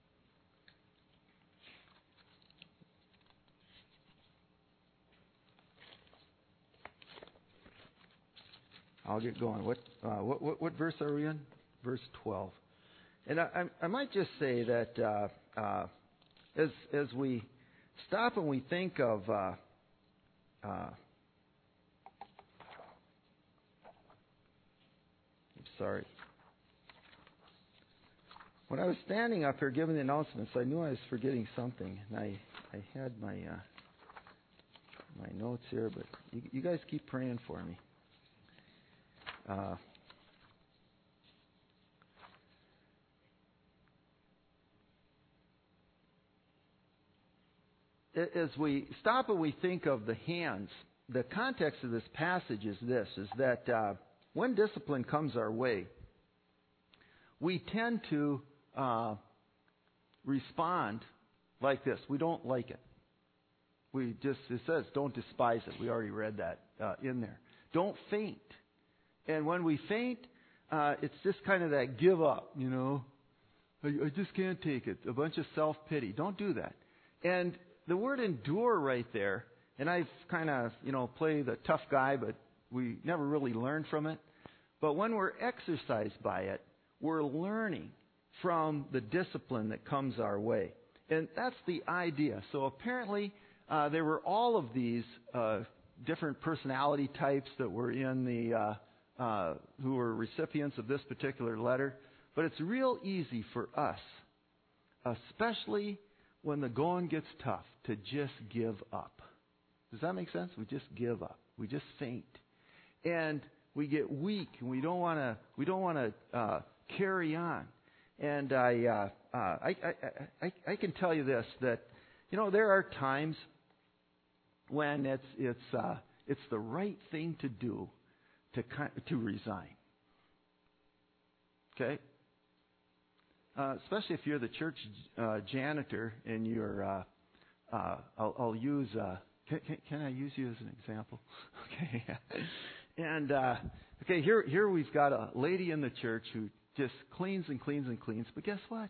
I'll get going. What verse are we in? Verse 12. And I might just say that as we stop and we think of sorry. When I was standing up here giving the announcements, I knew I was forgetting something, and I had my notes here, but you guys keep praying for me. As we stop and we think of the hands, the context of this passage is this: is that when discipline comes our way, we tend to respond like this. We don't like it. It says, don't despise it. We already read that in there. Don't faint. And when we faint, it's just kind of that give up, I just can't take it. A bunch of self-pity. Don't do that. And the word endure right there, and I've kind of, play the tough guy, but we never really learn from it. But when we're exercised by it, we're learning from the discipline that comes our way. And that's the idea. So apparently there were all of these different personality types that were in the who were recipients of this particular letter. But it's real easy for us, especially when the going gets tough, to just give up. Does that make sense? We just give up. We just faint. And we get weak, and we don't want to carry on. And I can tell you this, that there are times when it's the right thing to do to resign. Okay? Especially if you're the church janitor and you're I'll use can I use you as an example? Okay. And okay, here we've got a lady in the church who just cleans and cleans and cleans, but guess what?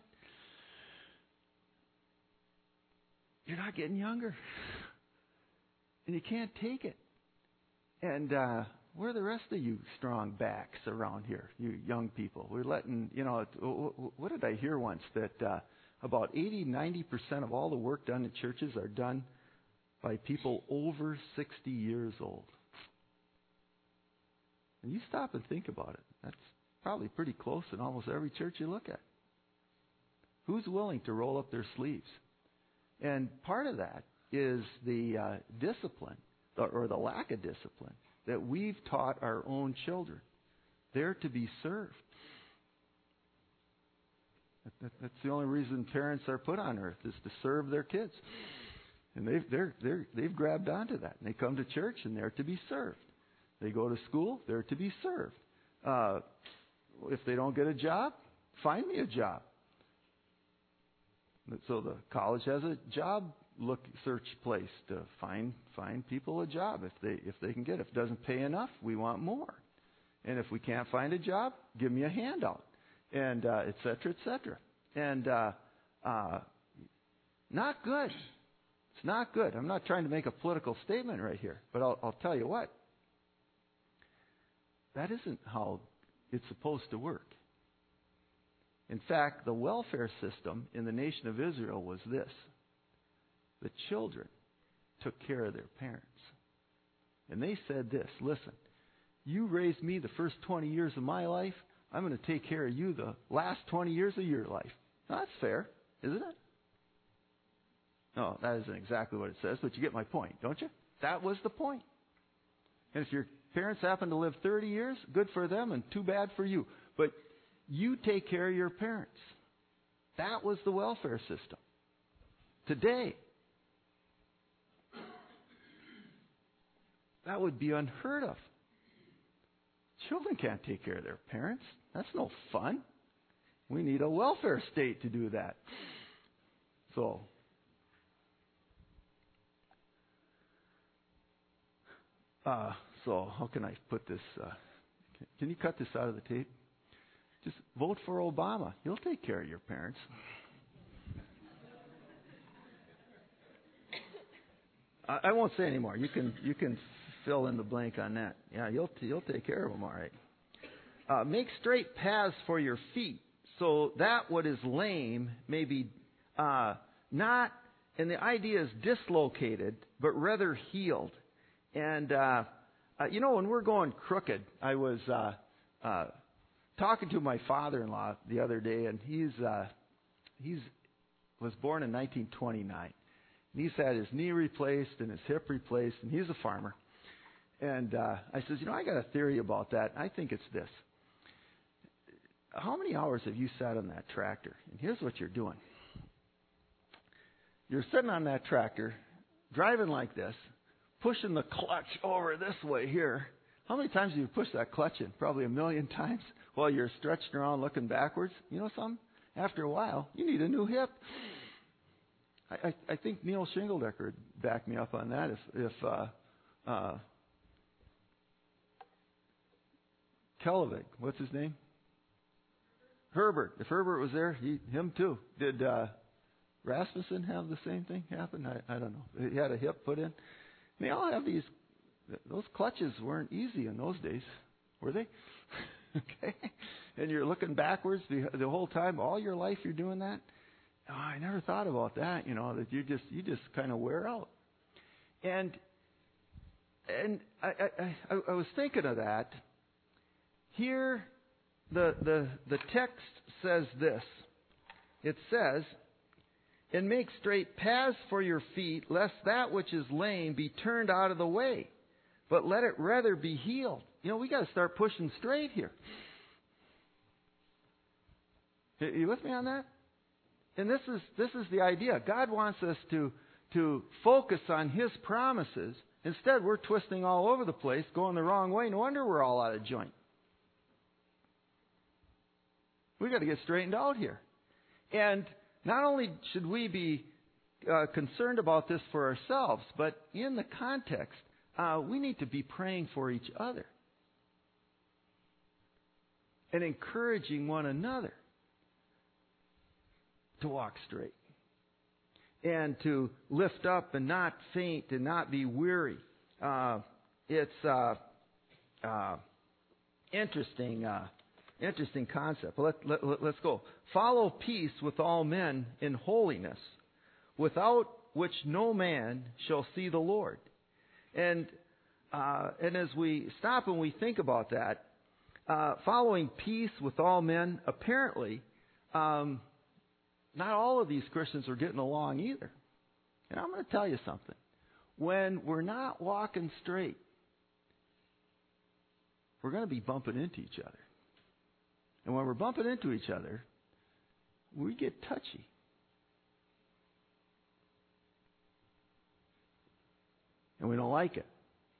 You're not getting younger. And you can't take it. And where are the rest of you strong backs around here, you young people? We're letting, what did I hear once? That about 80-90% of all the work done in churches are done by people over 60 years old. And you stop and think about it. That's probably pretty close in almost every church you look at. Who's willing to roll up their sleeves? And part of that is the discipline, or the lack of discipline, that we've taught our own children. They're to be served. That's the only reason parents are put on earth, is to serve their kids. And they've grabbed onto that. And they come to church, and they're to be served. They go to school, they're to be served. If they don't get a job, find me a job. So the college has a job search place to find people a job if they can get it. If it doesn't pay enough, we want more. And if we can't find a job, give me a handout, and et cetera, et cetera. And not good. It's not good. I'm not trying to make a political statement right here, but I'll tell you what. That isn't how it's supposed to work. In fact, the welfare system in the nation of Israel was this. The children took care of their parents. And they said this, listen, you raised me the first 20 years of my life, I'm going to take care of you the last 20 years of your life. Now, that's fair, isn't it? No, that isn't exactly what it says, but you get my point, don't you? That was the point. And if your parents happen to live 30 years, good for them and too bad for you. But you take care of your parents. That was the welfare system. Today, that would be unheard of. Children can't take care of their parents. That's no fun. We need a welfare state to do that. So how can I put this? Can you cut this out of the tape? Just vote for Obama. He'll take care of your parents. I won't say anymore. You can fill in the blank on that. Yeah, you'll take care of them, all right. Make straight paths for your feet, so that what is lame may be not, and the idea is dislocated, but rather healed. And when we're going crooked, I was talking to my father-in-law the other day, and he's was born in 1929. And he's had his knee replaced and his hip replaced, and he's a farmer. And I says, I got a theory about that. I think it's this. How many hours have you sat on that tractor? And here's what you're doing. You're sitting on that tractor, driving like this, pushing the clutch over this way here. How many times have you pushed that clutch in? Probably 1 million times while you're stretching around looking backwards. You know something? After a while, you need a new hip. I think Neil Shingeldecker would back me up on that if Kelvig, what's his name? Herbert. If Herbert was there, him too. Did Rasmussen have the same thing happen? I don't know. He had a hip put in. And they all have these. Those clutches weren't easy in those days, were they? Okay. And you're looking backwards the whole time. All your life you're doing that. Oh, I never thought about that. That you just kind of wear out. And I was thinking of that. Here, the text says this. It says, and make straight paths for your feet, lest that which is lame be turned out of the way, but let it rather be healed. We got to start pushing straight here. You with me on that? And this is the idea. God wants us to focus on His promises. Instead, we're twisting all over the place, going the wrong way. No wonder we're all out of joint. We've got to get straightened out here. And not only should we be concerned about this for ourselves, but in the context, we need to be praying for each other and encouraging one another to walk straight and to lift up and not faint and not be weary. It's interesting concept. Let's go. Follow peace with all men in holiness, without which no man shall see the Lord. And as we stop and we think about that, following peace with all men, apparently, not all of these Christians are getting along either. And I'm going to tell you something. When we're not walking straight, we're going to be bumping into each other. And when we're bumping into each other, we get touchy. And we don't like it.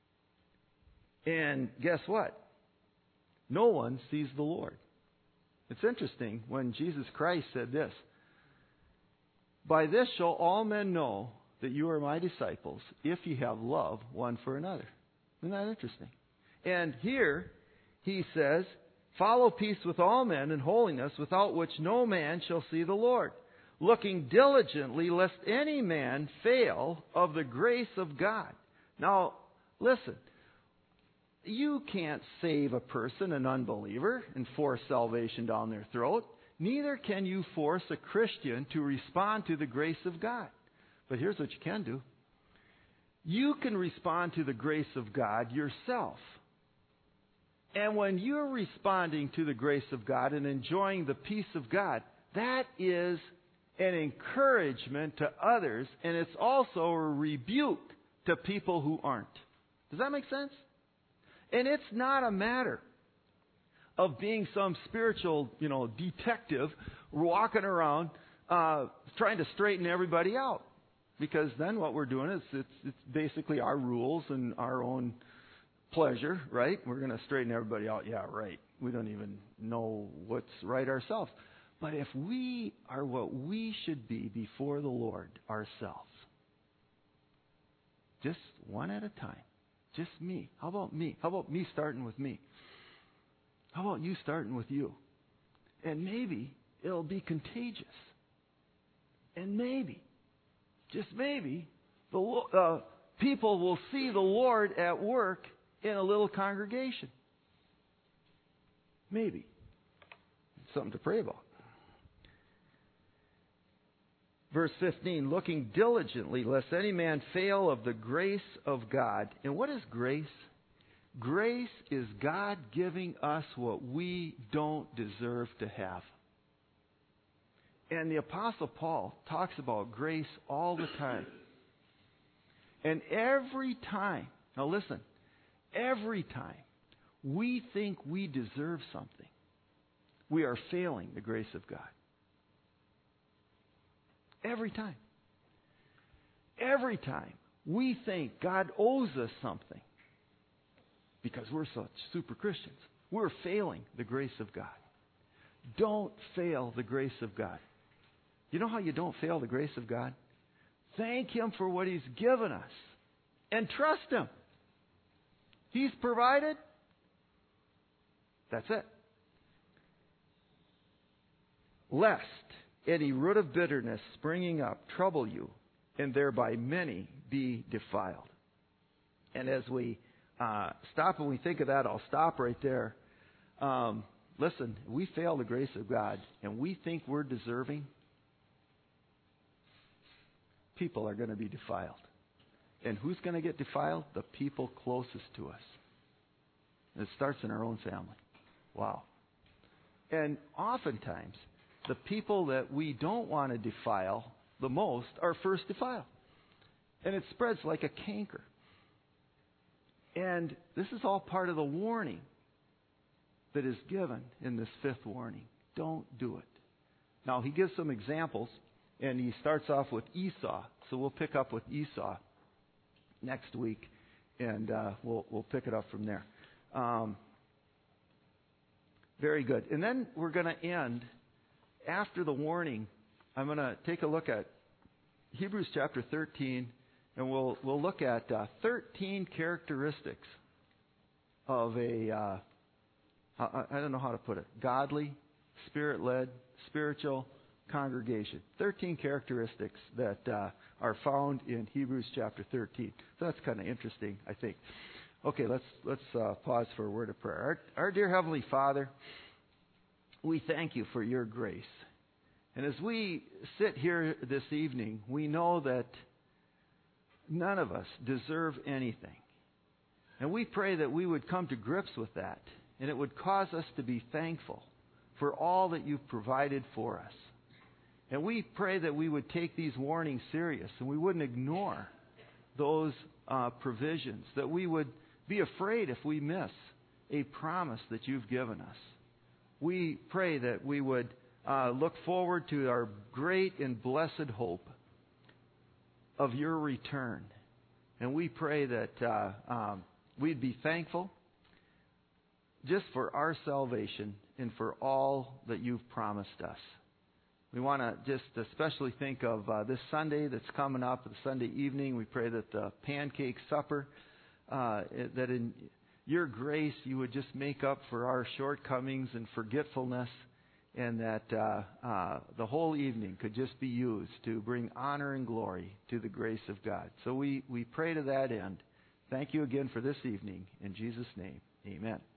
And guess what? No one sees the Lord. It's interesting when Jesus Christ said this, "By this shall all men know that you are my disciples, if you have love one for another." Isn't that interesting? And here he says, "Follow peace with all men and holiness, without which no man shall see the Lord, looking diligently lest any man fail of the grace of God." Now, listen. You can't save a person, an unbeliever, and force salvation down their throat. Neither can you force a Christian to respond to the grace of God. But here's what you can do. You can respond to the grace of God yourself. And when you're responding to the grace of God and enjoying the peace of God, that is an encouragement to others, and it's also a rebuke to people who aren't. Does that make sense? And it's not a matter of being some spiritual, detective walking around trying to straighten everybody out. Because then what we're doing is it's basically our rules and our own pleasure, right? We're going to straighten everybody out. Yeah, right. We don't even know what's right ourselves. But if we are what we should be before the Lord ourselves, just one at a time, just me. How about me? How about me starting with me? How about you starting with you? And maybe it'll be contagious. And maybe, just maybe, the people will see the Lord at work in a little congregation. Maybe. Something to pray about. Verse 15, looking diligently, lest any man fail of the grace of God. And what is grace? Grace is God giving us what we don't deserve to have. And the Apostle Paul talks about grace all the time. And every time, now listen, every time we think we deserve something, we are failing the grace of God. Every time. Every time we think God owes us something because we're such super Christians, we're failing the grace of God. Don't fail the grace of God. You know how you don't fail the grace of God? Thank Him for what He's given us and trust Him. He's provided. That's it. Lest any root of bitterness springing up trouble you, and thereby many be defiled. And as we stop and we think of that, I'll stop right there. Listen, we fail the grace of God, and we think we're deserving. People are going to be defiled. And who's going to get defiled? The people closest to us. And it starts in our own family. Wow. And oftentimes, the people that we don't want to defile, the most are first defiled. And it spreads like a canker. And this is all part of the warning that is given in this fifth warning. Don't do it. Now, he gives some examples, and he starts off with Esau. So we'll pick up with Esau next week, and we'll pick it up from there. Very good. And then we're going to end, after the warning, I'm going to take a look at Hebrews chapter 13, and we'll look at 13 characteristics of a, I don't know how to put it, godly, Spirit-led, spiritual congregation. 13 characteristics that are found in Hebrews chapter 13. So that's kind of interesting, I think. Okay, let's pause for a word of prayer. Our dear Heavenly Father, we thank you for your grace. And as we sit here this evening, we know that none of us deserve anything. And we pray that we would come to grips with that, and it would cause us to be thankful for all that you've provided for us. And we pray that we would take these warnings serious, and we wouldn't ignore those provisions, that we would be afraid if we miss a promise that you've given us. We pray that we would look forward to our great and blessed hope of your return. And we pray that we'd be thankful just for our salvation and for all that you've promised us. We want to just especially think of this Sunday that's coming up, the Sunday evening. We pray that the pancake supper, that in your grace you would just make up for our shortcomings and forgetfulness, and that the whole evening could just be used to bring honor and glory to the grace of God. So we pray to that end. Thank you again for this evening. In Jesus' name, amen.